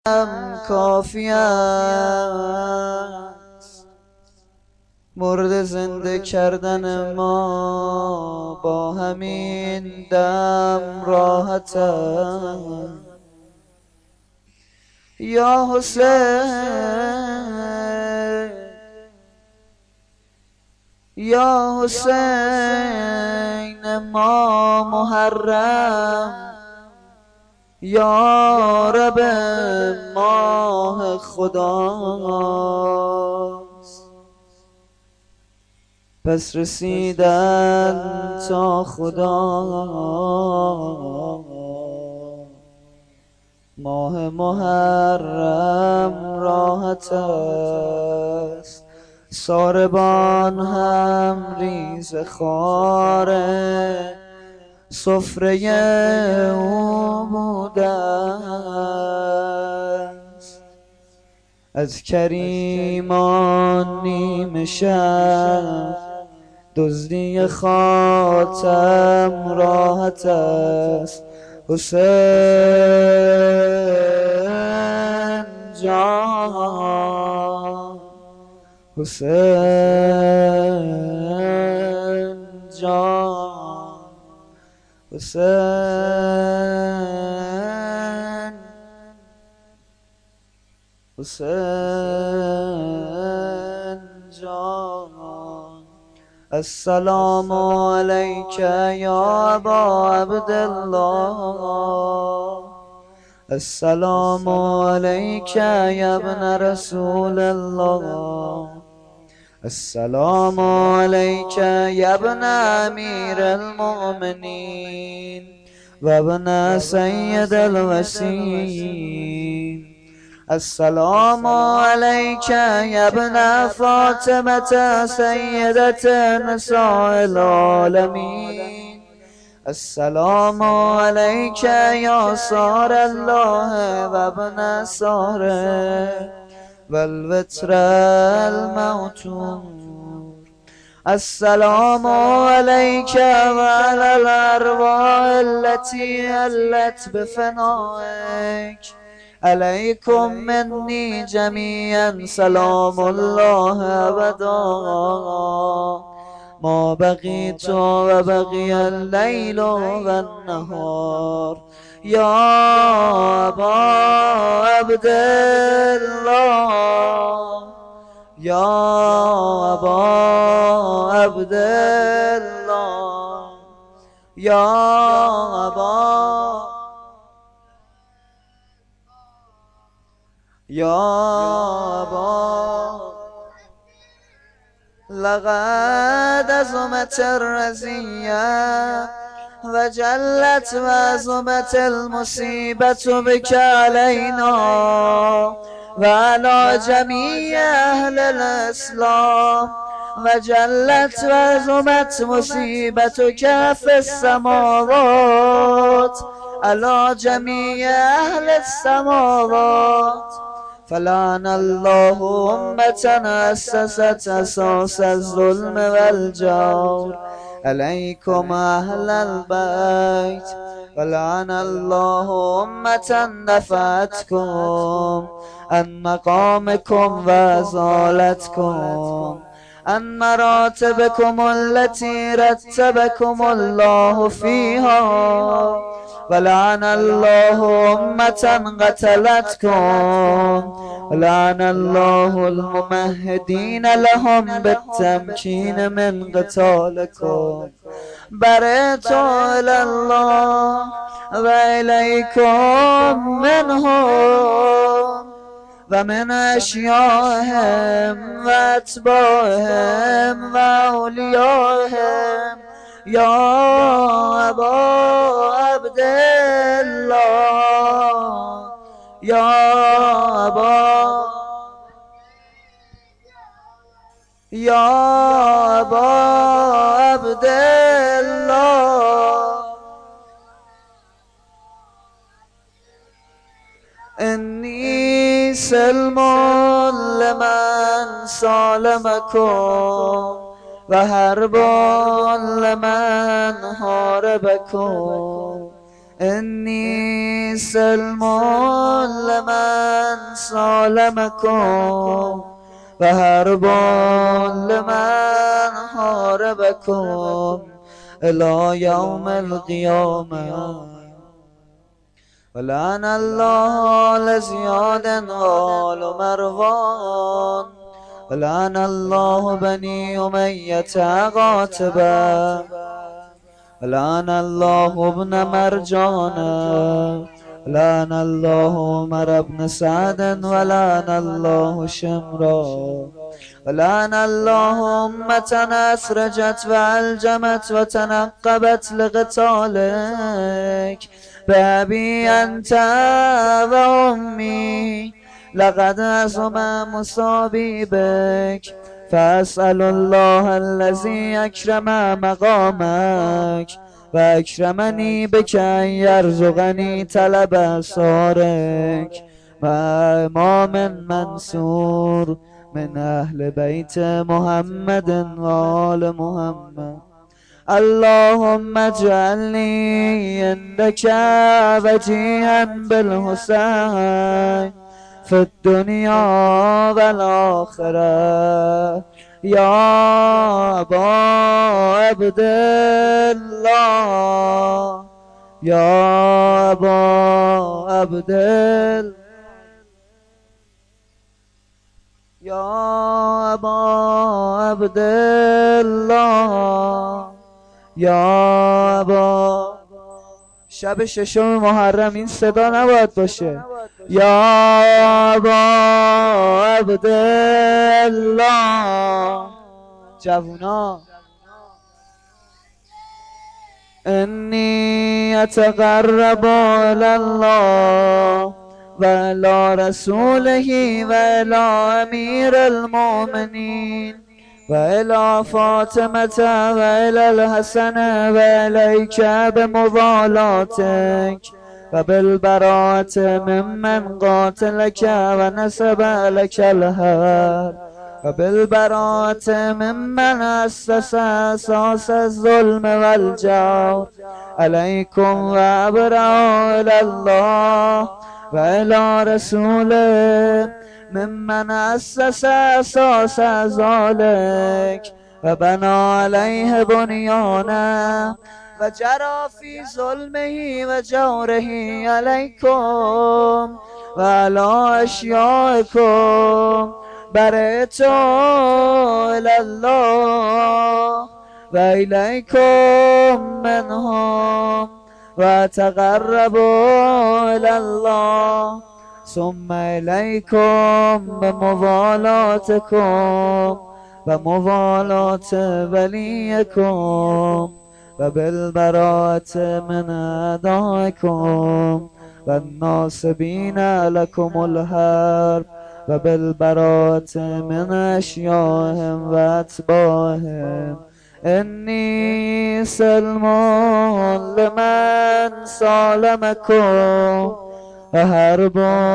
کافی است، مرد زنده کردن ما با همین دم راحت است. یا حسین یا حسین ما محرم، یا رب ماه خداست. پس رسیدن تا خدا ماه محرم راحت است. ساربان هم ریز خواره سفره او بوده است. از کریمان نیمه شب دزدی خاتم راحت است. حسین جان، حسین جان، حسین جان. السلام علیک یا ابا عبدالله، السلام علیک یا ابن رسول الله، السلام علیک یا ابن امیر المؤمنین و ابن سید الوصیین، السلام علیک یا ابن فاطمة سیدة نساء العالمین، السلام علیک یا صار الله و ابن صاره و الوتر الموتور، السلام علیک و علی الارواح التي علت بفنائک، علیکم منی جمیعا سلام الله ابدا ما بقیت و بقی اللیل و النهار. یا ابا عبدالله، یا ابا عبدالله، یا ابا لقد عظمت الرزیه و جلت و عظمت المصیبت بک علینا و علی جمیع اهل الاسلام و جلت و عظمت مصیبتک فی السماوات علی جمیع اهل السماوات. فلعن الله امة اسست اساس الظلم والجور علیکم اهل البیت، ولعن الله امة دفعتکم عن مقامکم و ازالتکم عن مراتبکم التي رتبکم الله فيها، ولعن الله امة قتلتكم، ولعن الله الممهدين لهم بالتمكين من قتالكم. برئت إلى الله وإليكم منهم ومن أشيائهم وأتباعهم وأوليائهم. یا ابا عبدالله، یا ابا عبدالله، انی سلم لمن سالمکم و حرب لمن حاربکم، إني سلم لمن سالمكم وحرب لمن حاربكم إلى يوم القيامة. ولعن الله لزياد آل مروان ولعن الله بني أمية قاتبا ولعن الله ابن مرجانا ولعن الله عمر بن سعد ولعن الله شمرا ولعن الله أمة أسرجت وألجمت وتنقبت لقتالك بأبي أنت وأمي لقد عظم مصابي بك فأسأل الله الذي أكرم مقامك وأكرمني بك أن يرزقني طلب أسرارك مع إمام منصور من أهل بيت محمد وآل محمد. اللهم اجعلني عندك وجيها بالحسين في الدنيا والآخرة يا أبا عبد الله يا أبا عبد الله يا أبا عبد الله یا ابا. شب ششم محرم این صدا نباید باشه. یا ابا عبدالله. جوونا انی اتقرب الی الله و الی رسوله و الی امیر المؤمنین و الی فاطمه و الی الحسن و الیک بموالاتک و بالبراءة ممن قاتلک و نسب لک الحرب و بالبراءة ممن اسس اساس الظلم والجور علیکم و ابرأ الی الله و الی رسوله ممن اسس اساس ذلك و بنا علیه بنیانه و جرى فی ظلمه و جوره علیکم و علی اشیائکم برئت الی الله و الیکم منهم و تقرب الی الله ثم الیکم بموالاتکم و موالات ولیکم و بالبراءة من اعدائکم و الناصبین لکم الحرب و بالبراءة من اشیائهم و اتباعهم. انی سلم لمن سالمکم و حرب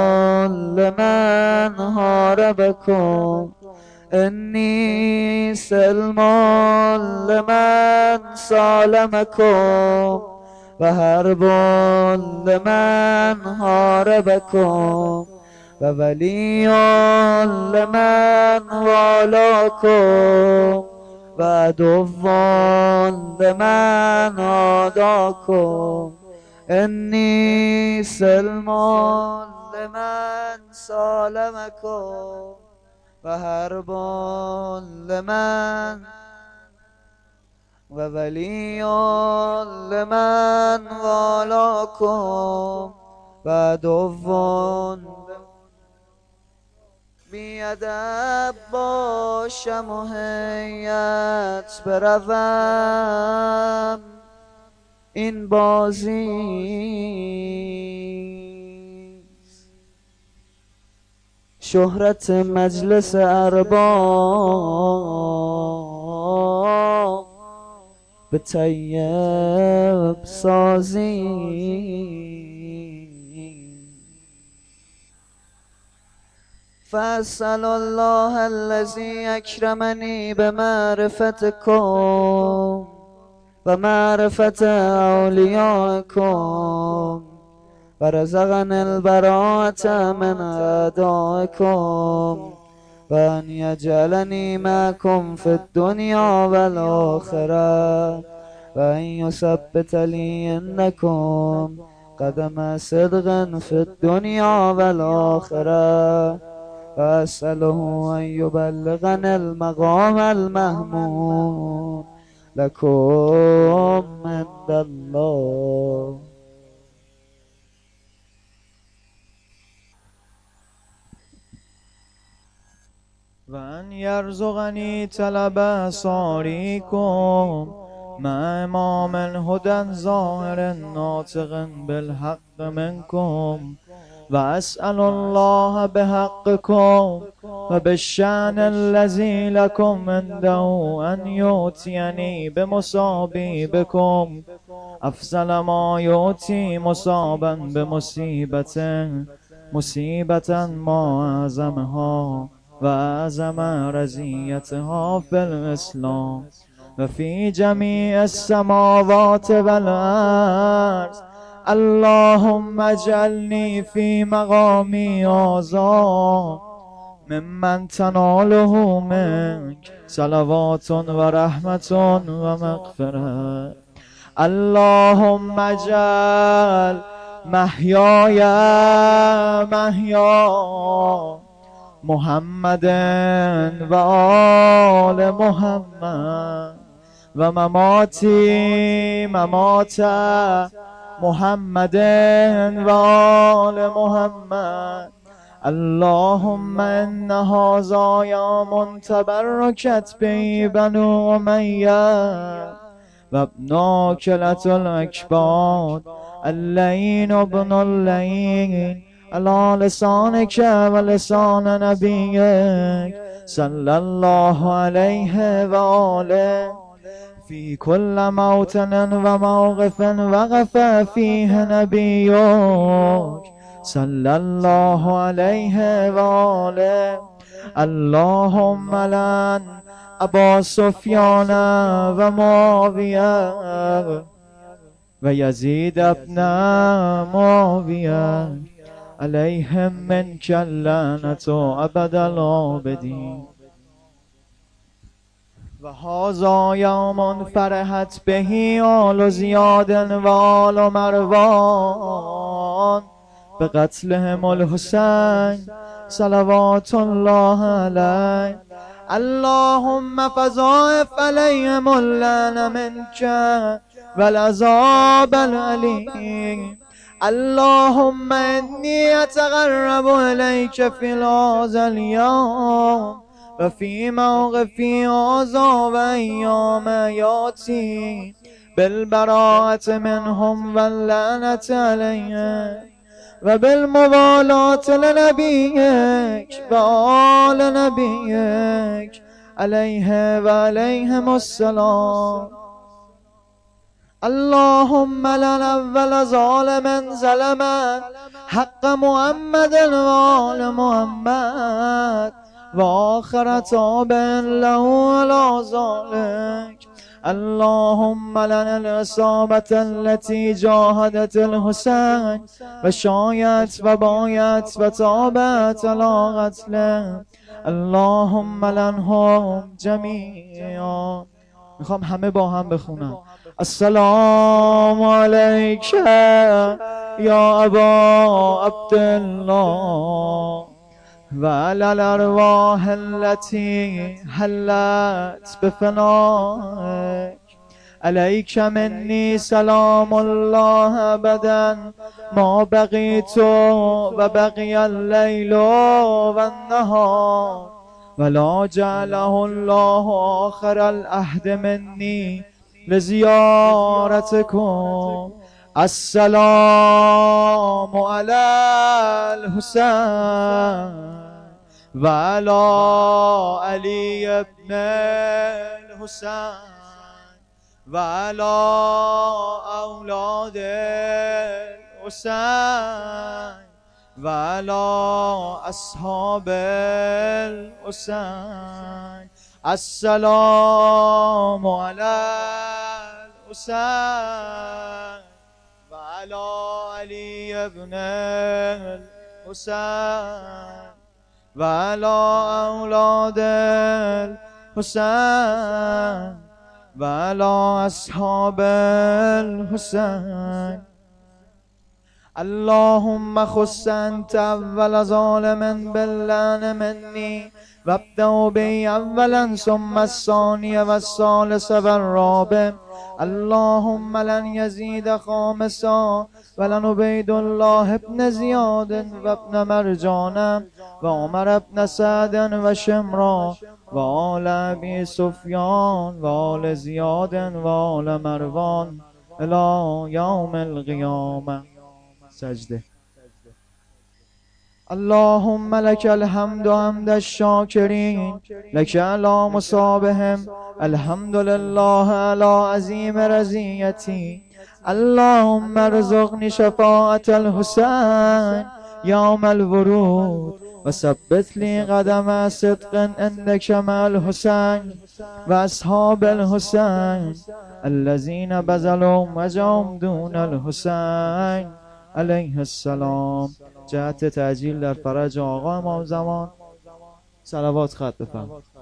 لمن حاربکم. انی سلم لمن سالمکم و حرب لمن حاربکم و ولی لمن والاکم و عدو لمن عاداکم. انی سلم لمن سالمکم و حرب لمن و ولی لمن والاکم و عدو بیادب باشم و هیئت بروم این بازی شهرت مجلس ارباب به طیب سازی. فاسأل الله الذي اکرمنی بمعرفتکم ومعرفة أوليائكم، ورزقني البراءة من أعدائكم، وأن يجعلني معكم في الدنيا والآخرة، وأن يثبت لي إنكم قدم صدق في الدنيا والآخرة، وأسأله أن يبلغني المقام المحمود لكم عند الله. وأن يرزقني طلب صاريكم مع إمام هدى ظاهر ناطق بالحق منكم، وأسأل الله بحقكم وبالشأن الذي لكم عنده أن يؤتيني بمصابي بكم أفضل ما يؤتي مصابا مصيبة ما أعظمها وأعظم رزيتها في الإسلام وفي جميع السماوات والأرض. اللهم اجعلني في مقامي هذا ممن تناله منك صلوات ورحمة ومغفرة. اللهم اجعل محياي محيا محمد وآل محمد ومماتي ممات محمد وآل محمد. اللهم إن هذا يوم تبركت به بنو أمية وابن كلة الأكباد اللين ابن اللين على لسانك ولسان نبيك صلى الله عليه وآله في كل موطن وموقف وقف فيه نبيك صلى الله عليه وآله. اللهم لعن أبا سفيان ومعاوية ويزيد ابن معاوية عليهم منك اللعنة أبد العابدين. وهذا يوم فرحت به آل زياد وآل مروان بقتلهم الحسين صلوات الله عليه. اللهم فضاعف عليهم اللعنة منك والعذاب الأليم. اللهم إني أتقرب إليك في هذا اليوم وفي موقفي هذا وأيام ياتي بالبراءة منهم واللعنة عليهم وبالموالاة لنبيك وآل نبيك عليه وعليهم السلام. اللهم لعن أول ظالم ظلم حق محمد وآل محمد وآخر تابع له على ذلك. اللهم لعن العصابة التي جاهدت الحسين وشايت وبايت وتابت على قتله. اللهم لعنهم جميعا. میخوام همه با هم بخونم. السلام عليك يا أبا عبد الله وعلى الأرواح التي حلت بفنائك. عليك مني سلام الله أبدا ما بقيت وبقي الليل والنهار ولا جعله الله آخر العهد مني لزيارتكم. السلام على الحسين وعلى علي بن الحسين وعلى أولاد الحسين وعلى أصحاب الحسين. السلام على الحسين وعلى علي بن الحسين وعلى أولاد الحسين وعلى أصحاب الحسين. اللهم خص أنت أول ظالم باللعن مني وابدأ بي أولا ثم الثاني والثالث والرابع. اللهم لن يزيد خامسا ولن عبيد الله بن زياد وابن مرجان وعمر بن سعد وشمرا وآل أبي سفيان وآل زياد وآل مروان إلى يوم القيامة. سجده. اللهم لك الحمد حمد الشاكرين لك على مصابهم. الحمد لله على عظيم رزيتي. اللهم ارزقني شفاعة الحسين يوم الورود وثبت لي قدم صدق عندك مع الحسين وأصحاب الحسين الذين بذلوا وجهم دون الحسين علیه السلام. جهت تعجیل در فرج آقا امام زمان صلوات خط بفرمایید.